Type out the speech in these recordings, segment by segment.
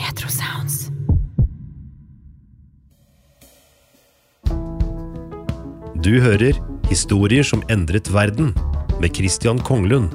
Retro Sounds. Du hører Historier som endret verden med Christian Konglund.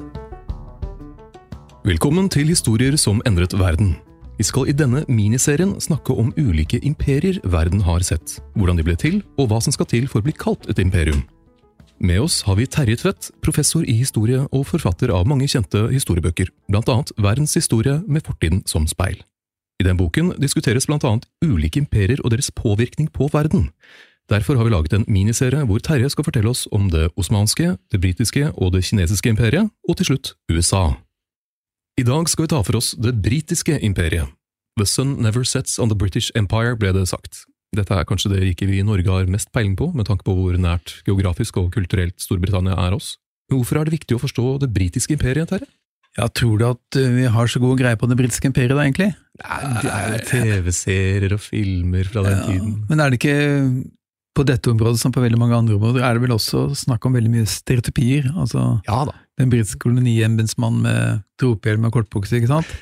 Velkommen til Historier som endret verden. Vi skal i denne miniserien snakke om ulike imperier verden har sett, hvordan de ble til, og hva som skal til for å bli kalt et imperium. Med oss har vi Terje Tvedt, professor i historie og forfatter av mange kjente historiebøker, blant annet Verdens historie med fortiden som speil. I den boken diskuteres blant annet ulike imperier og deres påvirkning på verden. Derfor har vi laget en miniserie hvor Terje skal fortelle oss om det osmanske, det britiske og det kinesiske imperiet, og til slutt USA. I dag skal vi ta for oss det britiske imperiet. The sun never sets on the British Empire, ble det sagt. Dette er kanskje det riket vi i Norge har mest peiling på, med tanke på hvor nært geografisk og kulturelt Storbritannia er oss. Men hvorfor er det viktig å forstå det britiske imperiet, Terje? Ja, tror du at vi har så god greie på det britiske imperiet da, egentlig? Nei, det er jo TV-serier og filmer fra den tiden. Men er det ikke på dette området som på veldig mange andre områder, er det vel også snakk om veldig mye stereotypier? Altså, ja da. Den britiske koloniembetsmann med tropehjelm og kortbukse, ikke sant?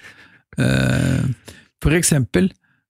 For eksempel,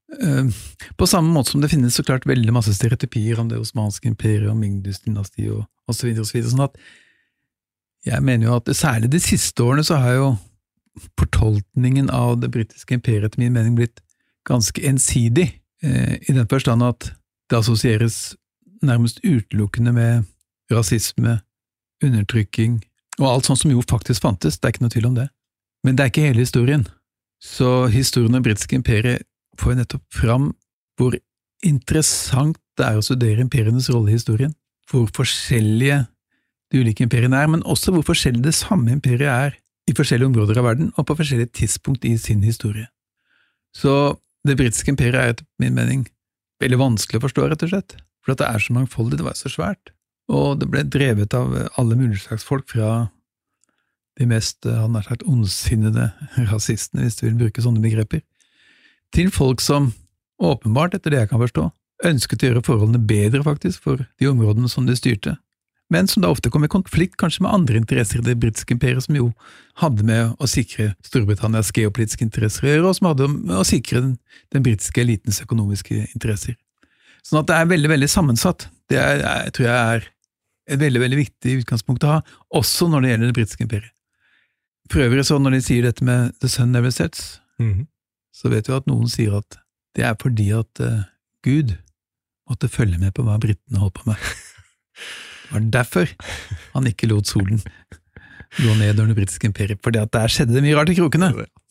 på samme måte som det finnes så klart veldig masse stereotypier om det osmanske imperiet og Ming-dynasti og så videre, sånn at jeg mener jo at særlig de siste årene så har jo fortolkningen av det britiske imperiet til min mening blitt ganske ensidig, i den forstand at det assosieres nærmest utelukkende med rasisme, undertrykking, og alt sånt som jo faktisk fantes, det er ikke noe tvil om det. Men det er ikke hele historien. Så historien om det britiske imperiet får nettopp fram hvor interessant det er å studere imperienes rolle i historien, hvor forskjellige de ulike imperiene er, men også hvor forskjellig det samme imperiet er i forskjellige områder av verden, og på forskjellige tidspunkt i sin historie. Så det britiske imperiet er etter min mening veldig vanskelig å forstå, rett og slett, for at det er så mangfoldig, det var så svært. Og det ble drevet av alle mulige slags folk fra de mest, han har sagt, ondsinnede rasistene, hvis du vil bruke sånne begreper, til folk som åpenbart, etter det jeg kan forstå, ønsket å gjøre forholdene bedre faktisk for de områdene som de styrte, men som da ofte kom i konflikt kanskje med andre interesser i det britiske imperiet, som jo hadde med å sikre Storbritannias geopolitiske interesser å gjøre, og som hadde med å sikre den britiske elitens økonomiske interesser. Sånn at det er veldig, veldig sammensatt. Det tror jeg er et veldig, veldig viktig utgangspunkt å ha, også når det gjelder det britiske imperiet. For øvrig så når de sier dette med the sun never sets, så vet vi at noen sier at det er fordi at Gud måtte følge med på hva britene holdt på med. Det var derfor han ikke lot solen gå ned under det britiske imperiet, fordi at der skjedde det mye rart i krokene.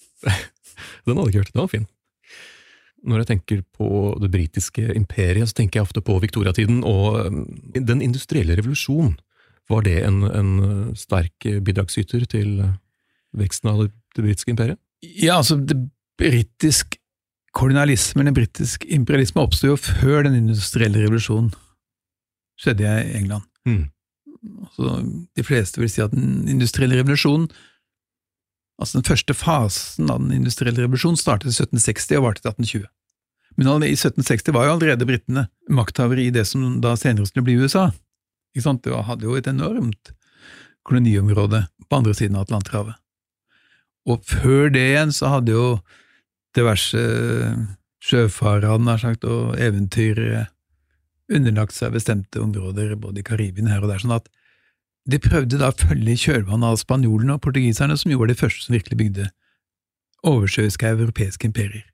Den hadde ikke hørt, den var fin. Når jeg tenker på det britiske imperiet, så tenker jeg ofte på Victoria-tiden, og den industrielle revolusjonen. Var det en sterk bidragsyter til veksten av det britiske imperiet? Ja, altså det britisk kolonialisme, den britisk imperialisme oppstod jo før den industrielle revolusjonen skjedde i England. Altså, de fleste vil si at den industrielle revolusjonen, altså den første fasen av den industrielle revolusjonen startet i 1760 og varte til 1820. Men i 1760 var jo allerede brittene makthavere i det som da senere skulle bli USA. Ikke sant? Det hadde jo et enormt koloniområde på andre siden av Atlanterhavet. Og før det igjen så hadde jo diverse sjøfarere, han har sagt, og eventyrere underlagt seg bestemte områder, både i Karibien her og der, sånn at de prøvde da å følge i kjølvannet av spanjolene og portugiserne, som jo var de første som virkelig bygde oversjøiske europeiske imperier.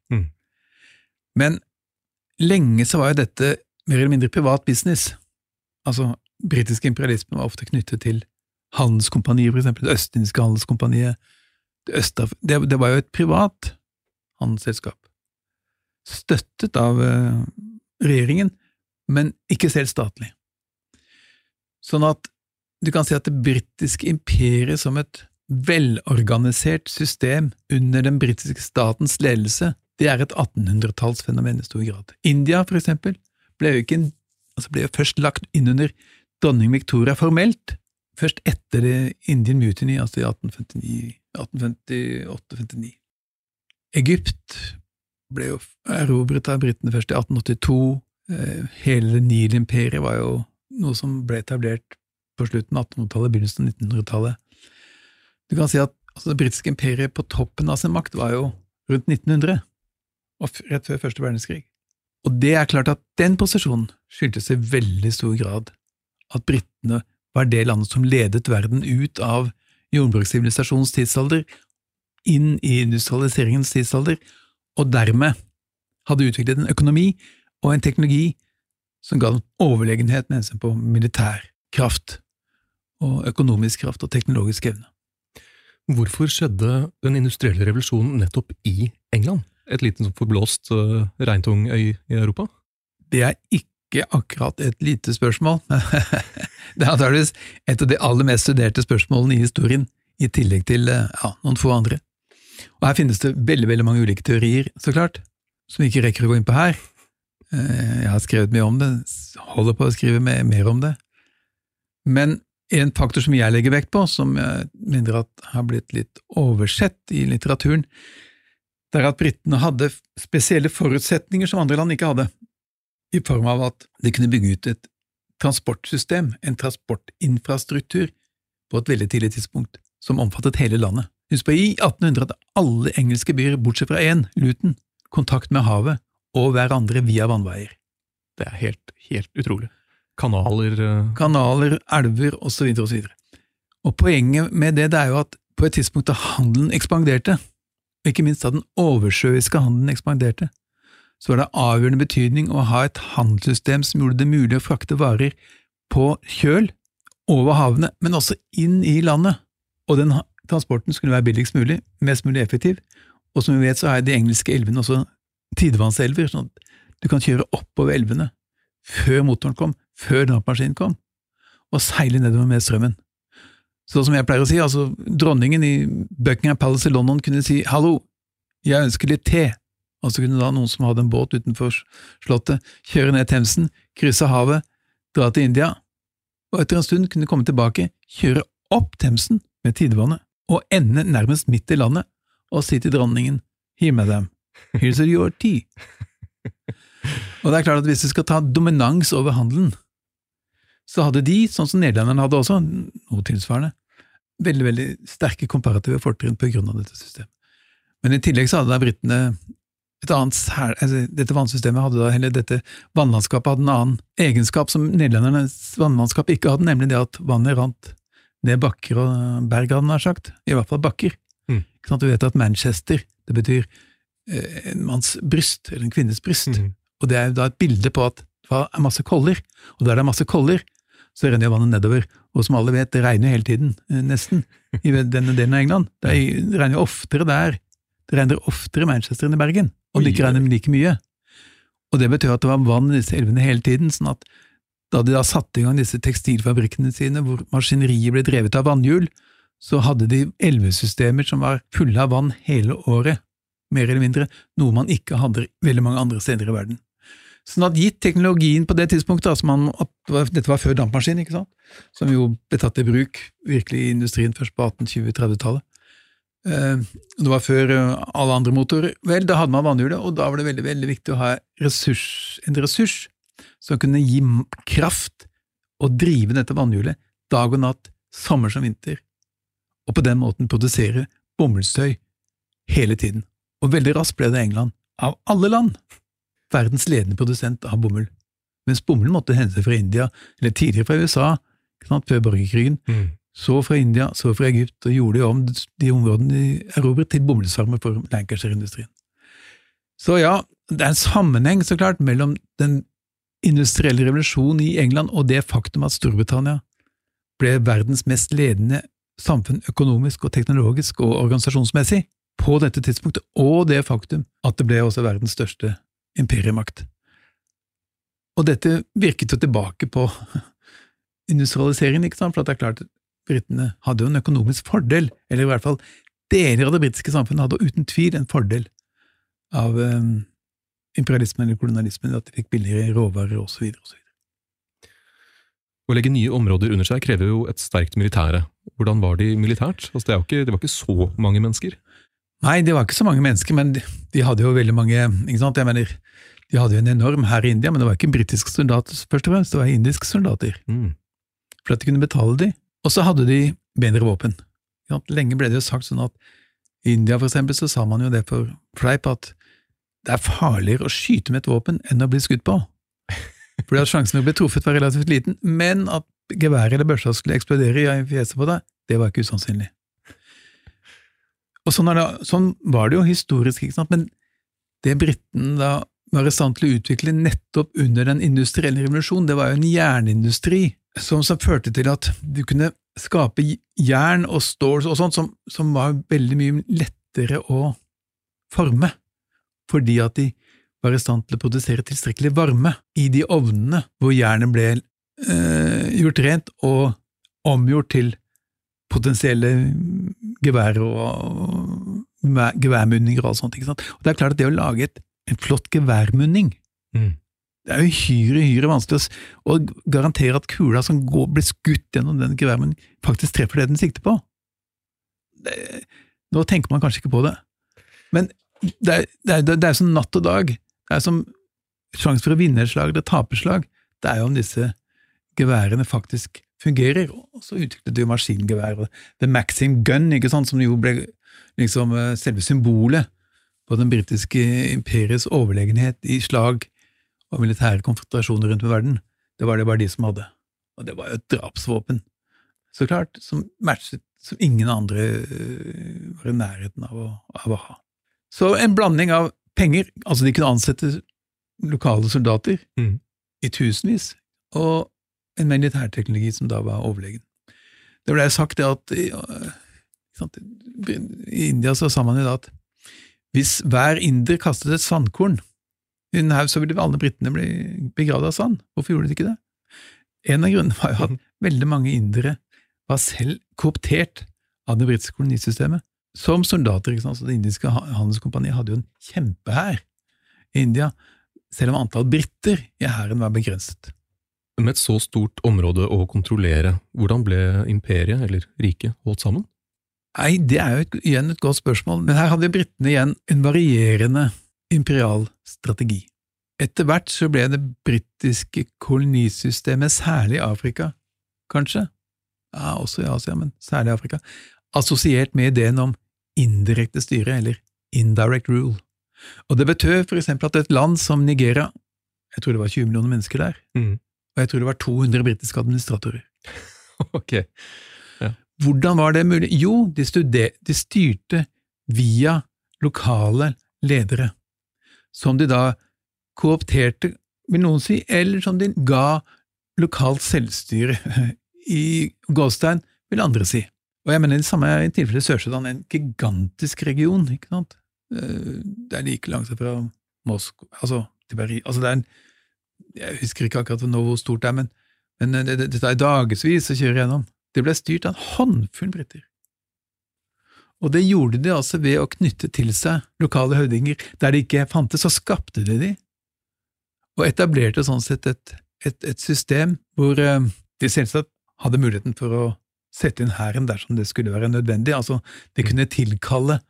Men lenge så var jo dette mer eller mindre privat business. Altså, britisk imperialisme var ofte knyttet til handelskompanier, for eksempel det østindiske handelskompaniet. Det var jo et privat handelsselskap, støttet av regjeringen, men ikke selv statlig. Sånn at du kan si at det britiske imperiet som et velorganisert system under den britiske statens ledelse, det er et 1800-tallsfenomen i stor grad. India, for eksempel, ble jo først lagt inn under dronning Victoria formelt, først etter det Indian Mutiny, altså i 1858-59. Egypt ble jo erobret av britene først i 1882, hele Nil-imperiet var jo noe som ble etablert på slutten av 1800-tallet, begynnelsen av 1900-tallet. Du kan si at det britiske imperiet på toppen av sin makt var jo rundt 1900. og rett før første verdenskrig. Og det klart at den posisjonen skyldtes i veldig stor grad at britene var det landet som ledet verden ut av jordbrukssivilisasjonens tidsalder inn i industrialiseringens tidsalder, og dermed hadde utviklet en økonomi og en teknologi som ga overlegenhet med hensyn på militær kraft og økonomisk kraft og teknologisk evne. Hvorfor skjedde den industrielle revolusjonen nettopp i England? Et liten forblåst regntung øy i Europa? Det ikke akkurat et lite spørsmål. Det antageligvis et av de aller mest studerte spørsmålene i historien, i tillegg til noen få andre. Og her finnes det veldig, veldig mange ulike teorier, så klart, som vi ikke rekker å gå inn på her. Jeg har skrevet mye om det, holder på å skrive mer om det. Men en faktor som jeg legger vekt på, som jeg mener at har blitt litt oversett i litteraturen, det at britene hadde spesielle forutsetninger som andre land ikke hadde, i form av at de kunne bygge ut et transportsystem, en transportinfrastruktur, på et veldig tidlig tidspunkt, som omfattet hele landet. Husk på, i 1800 hadde alle engelske byer, bortsett fra en, Luton, kontakt med havet og hverandre via vannveier. Det helt utrolig. Kanaler, elver, og så videre og så videre. Og poenget med det er jo at på et tidspunkt da handelen ekspanderte, og ikke minst da den oversjøiske handelen ekspanderte, så var det avgjørende betydning å ha et handelssystem som gjorde det mulig å frakte varer på kjøl over havene, men også inn i landet. Og den transporten skulle være billigst mulig, mest mulig effektiv, og som vi vet så er de engelske elvene også tidevannselver, sånn at du kan kjøre oppover elvene før motoren kom, før dampmaskinen kom, og seile nedover med strømmen. Så som jeg pleier å si, altså dronningen i Buckingham Palace i London kunne si, «Hallo, jeg ønsker litt te», og så kunne da noen som hadde en båt utenfor slottet kjøre ned Themsen, krysse havet, dra til India, og etter en stund kunne komme tilbake, kjøre opp Themsen med tidevannet, og ende nærmest midt i landet, og si til dronningen, «Here, madam, here's your tea». Og det klart at hvis du skal ta dominans over handelen, så hadde de, sånn som nederlenderne hadde også, noe tilsvarende, veldig, veldig sterke komparative fortrinn på grunn av dette systemet. Men i tillegg så hadde da britene et annet, dette vannsystemet hadde da, eller dette vannlandskapet hadde en annen egenskap som nederlendernes vannlandskap ikke hadde, nemlig det at vannet rant ned bakker og berg, hadde han sagt, i hvert fall bakker. Ikke sant? Du vet at Manchester, det betyr en manns bryst, eller en kvinnes bryst, og det er jo da et bilde på at det er masse koller, og der det er masse koller, så renner jo vannet nedover, og som alle vet, det regner hele tiden, nesten, i denne delen av England. Det regner jo oftere der, det regner oftere i Manchester enn i Bergen, og det ikke regner like mye. Og det betyr at det var vann i disse elvene hele tiden, sånn at da de da satte i gang disse tekstilfabrikkene sine, hvor maskineriet ble drevet av vannhjul, så hadde de elvesystemer som var fulle av vann hele året, mer eller mindre, noe man ikke hadde veldig mange andre steder i verden. Sånn at gitt teknologien på det tidspunktet, dette var før dampmaskin, ikke sant? Som jo ble tatt i bruk virkelig i industrien først på 1820-30-tallet. Det var før alle andre motorer. Vel, da hadde man vannhjulet, og da var det veldig, veldig viktig å ha en ressurs som kunne gi kraft og drive dette vannhjulet dag og natt, sommer som vinter, og på den måten produsere bomullstøy hele tiden. Og veldig raskt ble det England, av alle land, verdens ledende produsent av bomull. Mens bomull måtte hente fra India, eller tidligere fra USA, før borgerkrigen, så fra India, så fra Egypt, og gjorde om de områdene de erobret til bomullsfarmer for Lancashire-industrien. Så ja, det er en sammenheng så klart mellom den industrielle revolusjonen i England og det faktum at Storbritannia ble verdens mest ledende samfunn økonomisk og teknologisk og organisasjonsmessig på dette tidspunktet, og det faktum at det ble også verdens største imperiemakt. Og dette virket jo tilbake på industrialiseringen, ikke sant? For det er klart at britene hadde jo en økonomisk fordel, eller i hvert fall deler av det britiske samfunnet hadde uten tvil en fordel av imperialismen eller kolonialismen, at de fikk billigere råvarer og så videre og så videre. Å legge nye områder under seg krever jo et sterkt militære. Hvordan var de militært? Altså, det var ikke så mange mennesker. Nei, det var ikke så mange mennesker, men de hadde jo veldig mange, ikke sant? Jeg mener, de hadde jo en enorm her i India, men det var ikke britiske soldater først og fremst, det var indiske soldater. For at de kunne betale de. Og så hadde de bedre våpen. Lenge ble det jo sagt sånn at i India for eksempel så sa man jo det for fleip at det farligere å skyte med et våpen enn å bli skutt på. Fordi at sjansen å bli truffet var relativt liten, men at geværet eller børsa skulle eksplodere i fjeset på deg, det var ikke usannsynlig. Og sånn var det jo historisk, ikke sant? Men det Briten da var i stand til å utvikle nettopp under den industrielle revolusjonen, det var jo en jernindustri som førte til at du kunne skape jern og stål og sånt som var veldig mye lettere å forme, fordi at de var i stand til å produsere tilstrekkelig varme i de ovnene hvor jernet ble gjort rent og omgjort til potensielle gevær og geværmunninger og alt sånt, ikke sant? Og det klart at det å lage en flott geværmunning, det jo hyre vanskelig å garantere at kula som blir skutt gjennom den geværmunningen faktisk treffer det den sikter på. Nå tenker man kanskje ikke på det, men det som natt og dag, det som sjanse for å vinne et slag, det taperslag, det jo om disse geværene faktisk fungerer, og så utviklet det jo maskingevær, og The Maxim Gun, ikke sant, som jo ble liksom selve symbolet på den britiske imperiets overlegenhet i slag og militære konfrontasjoner rundt med verden. Det var det bare de som hadde. Og det var jo et drapsvåpen. Så klart, som matchet, som ingen andre var i nærheten av å ha. Så en blanding av penger, altså de kunne ansette lokale soldater i tusenvis, og en militærteknologi som da var overlegen. Det ble sagt det at i India så sa man jo da at hvis hver inder kastet et sandkorn i en haug, så ville alle brittene bli begravd av sand. Hvorfor gjorde de ikke det? En av grunnene var jo at veldig mange indere var selv kooptert av det britiske kolonisystemet. Som soldater, ikke sant? Så det indiske handelskompaniet hadde jo en kjempehær i India, selv om antall britter i hæren var begrenset. Med et så stort område å kontrollere, hvordan ble imperiet eller riket holdt sammen? Nei, det jo igjen et godt spørsmål, men her hadde brittene igjen en varierende imperial strategi. Etter hvert så ble det britiske kolonisystemet, særlig i Afrika, kanskje? Ja, også i Asia, men særlig i Afrika, assosiert med ideen om indirekte styre, eller indirect rule. Og det betød for eksempel at et land som Nigeria, jeg tror det var 20 millioner mennesker der, og jeg tror det var 200 britiske administratorer. Ok. Ja. Hvordan var det mulig? Jo, de styrte via lokale ledere, som de da koopterte, vil noen si, eller som de ga lokalt selvstyre i gåstein, vil andre si. Og jeg mener det samme i tilfelle Sør-Sudan, en gigantisk region, ikke sant? Det like langt fra Moskva, altså til Paris, altså det jeg husker ikke akkurat hvor stort det men det dagesvis å kjøre gjennom. Det ble styrt av en håndfull britter. Og det gjorde de altså ved å knytte til seg lokale høvdinger. Der de ikke fantes, så skapte de, og etablerte sånn sett et system hvor de selvsagt hadde muligheten for å sette inn hæren dersom det skulle være nødvendig. Altså, de kunne tilkalle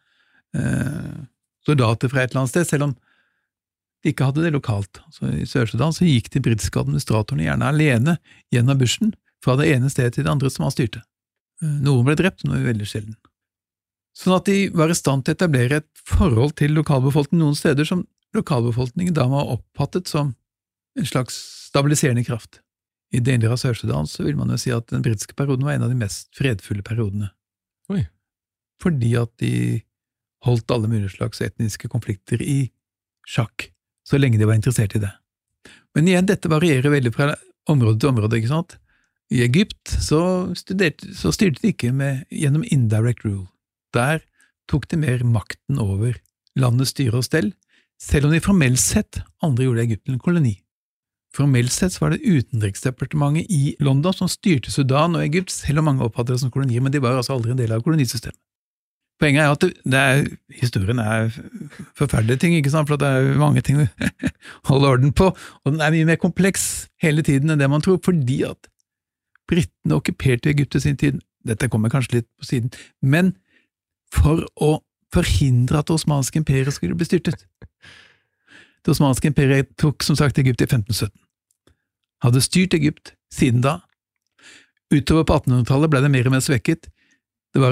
soldater fra et eller annet sted, selv om de ikke hadde det lokalt. Altså, i Sør-Sudan så gikk de britiske administratorene gjerne alene gjennom bushen, fra det ene stedet til det andre som han styrte. Noen ble drept, noe veldig sjelden. Sånn at de var i stand til å etablere et forhold til lokalbefolkningen noen steder som lokalbefolkningen da var oppfattet som en slags stabiliserende kraft. I deler av Sør-Sudan så vil man jo si at den britiske perioden var en av de mest fredfulle periodene. Oi. Fordi at de holdt alle mulige slags etniske konflikter i sjakk, så lenge de var interessert i det. Men igjen, dette varierer veldig fra område til område, ikke sant? I Egypt så styrte de ikke gjennom indirect rule. Der tok de mer makten over landets styre og stell, selv om de formelt sett andre gjorde Egypt til en koloni. Formelt sett så var det utenriksdepartementet i London som styrte Sudan og Egypt, selv om mange oppfattet det som kolonier, men de var altså aldri en del av kolonisystemet. Poenget at historien forferdelige ting, ikke sant, for det mange ting å holde orden på, og den mye mer kompleks hele tiden enn det man tror, fordi at Britene okkuperte Egypt i sin tid. Dette kommer kanskje litt på siden, men for å forhindre at det osmanske imperiet skulle bli styrtet. Det osmanske imperiet tok som sagt Egypt i 1517. Hadde styrt Egypt siden da. Utover på 1800-tallet ble det mer og mer svekket. Det var en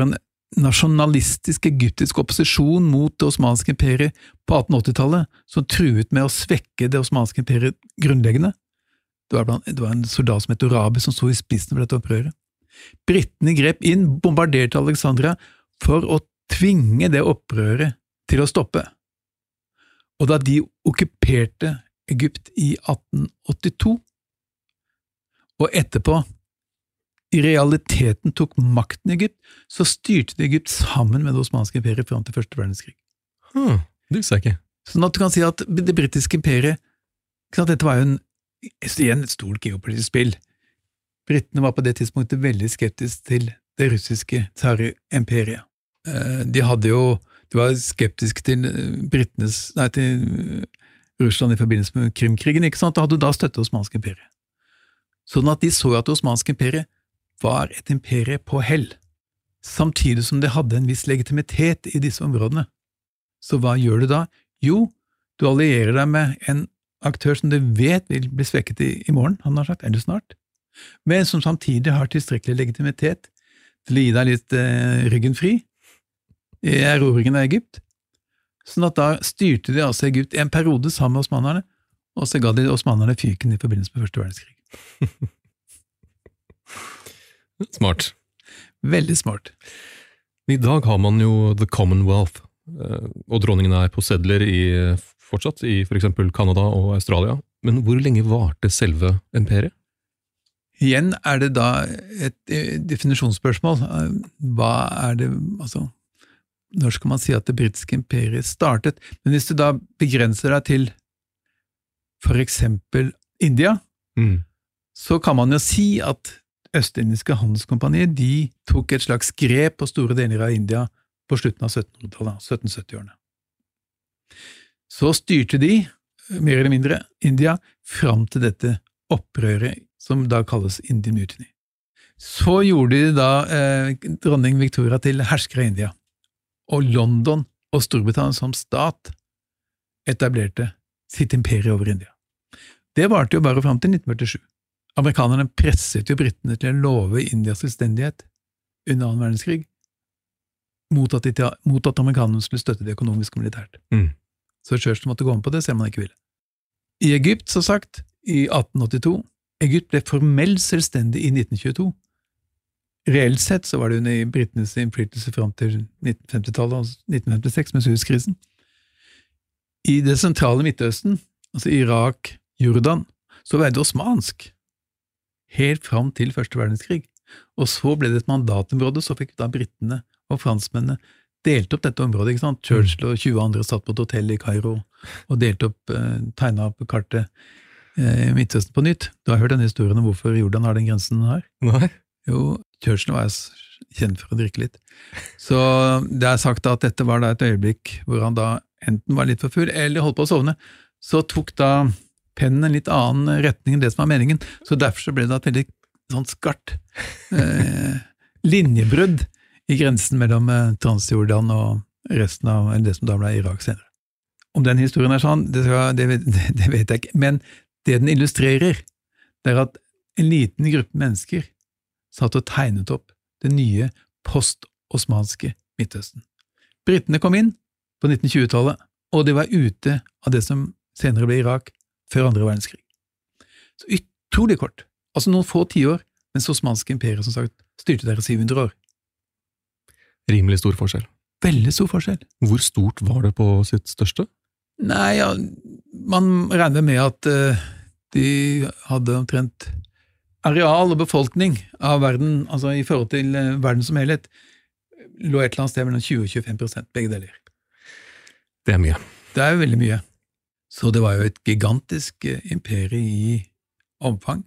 nasjonalistisk egyptisk opposisjon mot det osmanske imperiet på 1880-tallet, som truet med å svekke det osmanske imperiet grunnleggende. Det var en soldat som het Orabi som sto i spissen for dette opprøret. Britene grep inn, bombarderte Alexandria for å tvinge det opprøret til å stoppe. Og da de okkuperte Egypt i 1882, og etterpå i realiteten tok makten i Egypt, så styrte de Egypt sammen med det osmanske imperiet fram til første verdenskrig. Det visste jeg ikke. Sånn at du kan si at det britiske imperiet, dette var jo igjen et stort geopolitisk spill. Britene var på det tidspunktet veldig skeptisk til det russiske tsarimperiet. De var skeptiske til til Russland i forbindelse med Krimkrigen, ikke sant? Da hadde da støttet osmanske imperiet. Sånn at de så at det osmanske imperiet var et imperie på hell, samtidig som det hadde en viss legitimitet i disse områdene. Så hva gjør du da? Jo, du allierer deg med en aktør som du vet vil bli svekket i morgen, han har sagt, eller snart, men som samtidig har tilstrekkelig legitimitet til å gi deg litt ryggen fri i erobringen av Egypt. Sånn at da styrte de altså Egypt en periode sammen med osmanerne, og så ga de osmanerne fyken i forbindelse med første verdenskrig. Smart. Veldig smart. I dag har man jo The Commonwealth, og dronningen på sedler fortsatt i for eksempel Canada og Australia. Men hvor lenge varte selve imperiet? Igjen det da et definisjonsspørsmål. Hva det, altså, når skal man si at det britiske imperiet startet? Men hvis du da begrenser deg til for eksempel India, så kan man jo si at Østindiske handelskompaniet, de tok et slags grep på store deler av India på slutten av 1700-tallet, 1770-årene. Så styrte de, mer eller mindre, India fram til dette opprøret, som da kalles Indian Mutiny. Så gjorde de da dronning Victoria til hersker av India, og London og Storbritannia som stat etablerte sitt imperie over India. Det varte jo bare fram til 1947. Amerikanerne presset jo britene til å love Indias selvstendighet under annen verdenskrig, mot at amerikanerne skulle støtte det økonomisk og militært. Så Churchill måtte gå om på det, selv om han ikke ville. I Egypt, så sagt, i 1882, Egypt ble formelt selvstendig i 1922. Reelt sett så var det under britenes innflytelse fram til 1950-tallet og 1956 med Suezkrisen. I det sentrale Midtøsten, altså Irak, Jordan, så var det osmansk, helt fram til første verdenskrig. Og så ble det et mandatområde, så fikk da britene og franskmennene delt opp dette området, ikke sant? Churchill og 20 andre satt på et hotell i Kairo og delte opp, tegnet opp kartet i Midtøsten på nytt. Du har hørt denne historien om hvorfor Jordan har den grensen her? Nei. Jo, Churchill var kjent for å drikke litt. Så det sagt at dette var da et øyeblikk hvor han da enten var litt for full eller holdt på å sovne. Så tok da pennen en litt annen retning enn det som var meningen, så derfor så ble det et veldig sånn skarpt linjebrudd i grensen mellom Transjordan og resten av det som da ble Irak senere. Om den historien sånn, det vet jeg ikke, men det den illustrerer, det at en liten gruppe mennesker satt og tegnet opp det nye post-osmanske Midtøsten. Britene kom inn på 1920-tallet, og de var ute av det som senere ble Irak, før andre verdenskrig. Så utrolig kort, altså noen få tiår, mens osmanske imperiet som sagt styrte der i 700 år. Rimelig stor forskjell. Veldig stor forskjell. Hvor stort var det på sitt største? Nei, ja, man regner med at de hadde omtrent areal og befolkning av verden, altså i forhold til verden som helhet, lå et eller annet sted mellom 20-25%, begge deler. Det mye. Det jo veldig mye. Så det var jo et gigantisk imperie i omfang.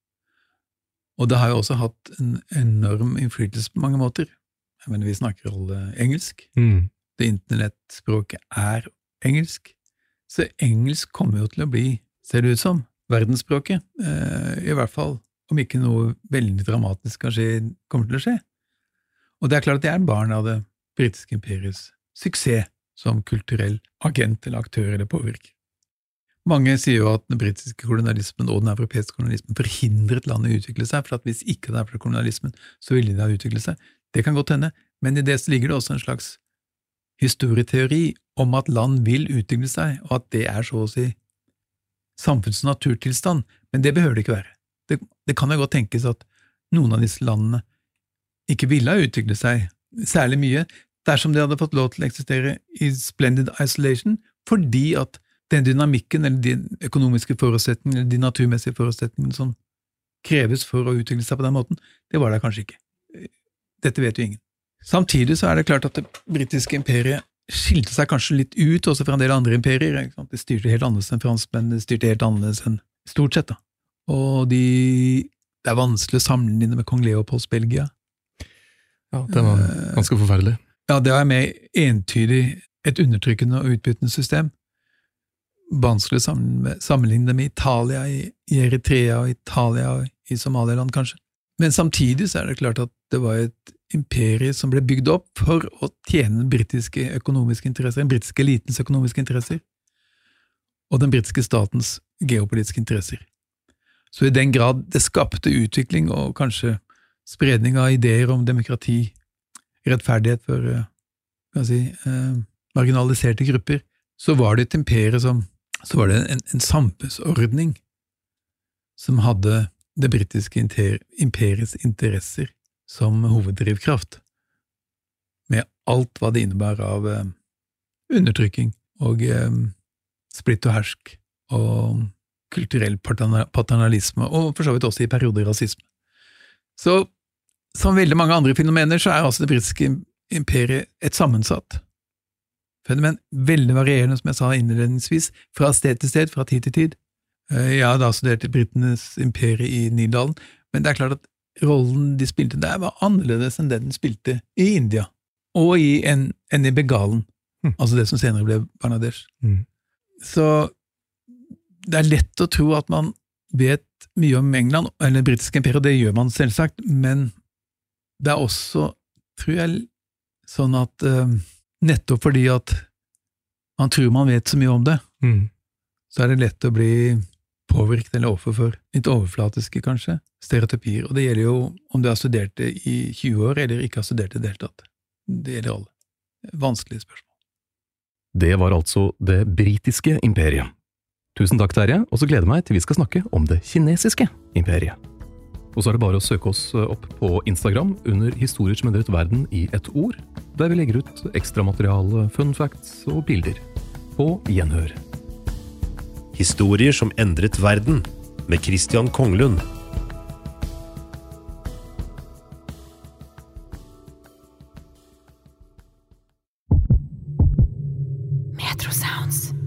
Og det har jo også hatt en enorm innflytelse på mange måter. Jeg mener, vi snakker alle engelsk. Det internettspråket engelsk. Så engelsk kommer jo til å bli, ser det ut som, verdensspråket. I hvert fall, om ikke noe veldig dramatisk kommer til å skje. Og det klart at det barn av det britiske imperiets suksess som kulturell agent eller aktør eller påvirker. Mange sier jo at den britiske kolonialismen og den europeiske kolonialismen forhindret landet å utvikle seg, for at hvis ikke det for kolonialismen, så ville det ha utviklet seg. Det kan godt hende, Men i det så ligger det også en slags historieteori om at land vil utvikle seg, og at det så å si samfunns- og naturtilstand, men det behøver det ikke være. Det kan jo godt tenkes at noen av disse landene ikke ville utvikle seg særlig mye, dersom de hadde fått lov til å eksistere i splendid isolation, fordi at den dynamikken, eller de økonomiske forutsetningene, eller de naturmessige forutsetningene som kreves for å utvikle seg på den måten, det var det kanskje ikke. Dette vet jo ingen. Samtidig så det klart at det britiske imperiet skilte seg kanskje litt ut også fra en del andre imperier. Ikke sant? Det styrte helt annerledes enn franskmenn, det styrte helt annerledes enn stort sett. Da. Og det vanskelig å sammenligne med kong Leopolds Belgia. Ja, det var ganske forferdelig. Ja, det mer entydig et undertrykkende og utbyttende system. Vanskelig å sammenligne det med Italia, i Eritrea og Italia og i Somaliland kanskje. Men samtidig så det klart at det var et imperie som ble bygd opp for å tjene den britiske økonomiske interesser, den britiske elitens økonomiske interesser, og den britiske statens geopolitiske interesser. Så i den grad det skapte utvikling og kanskje spredning av ideer om demokrati, rettferdighet for marginaliserte grupper, så var det et imperie så var det en samfunnsordning som hadde det britiske imperiets interesser som hoveddrivkraft, med alt hva det innebærer av undertrykking og splitt og hersk og kulturell paternalisme, og for så vidt også i perioder rasisme. Så som veldig mange andre fenomener, så altså det britiske imperiet et sammensatt fenomen, veldig varierende, som jeg sa innledningsvis, fra sted til sted, fra tid til tid. Jeg har da studert britenes imperie i Nydalen, men det klart at rollen de spilte der var annerledes enn det den spilte i India, og enn i Bengalen, altså det som senere ble Bangladesh. Så det lett å tro at man vet mye om England, eller det britiske imperiet, det gjør man selvsagt, men det også, tror jeg, sånn at nettopp fordi at man tror man vet så mye om det, så det lett å bli påvirket eller offer for litt overflatiske, kanskje, stereotypier. Og det gjelder jo om du har studert det i 20 år, eller ikke har studert det i det hele tatt. Det gjelder alle. Vanskelige spørsmål. Det var altså det britiske imperiet. Tusen takk, Terje, og så gleder jeg meg til vi skal snakke om det kinesiske imperiet. Og så det bare å søke oss opp på Instagram under Historier som endret verden i ett ord, der vi legger ut ekstra materiale, fun facts og bilder. På gjenhør. Historier som endret verden, med Christian Konglund. Metro Sounds.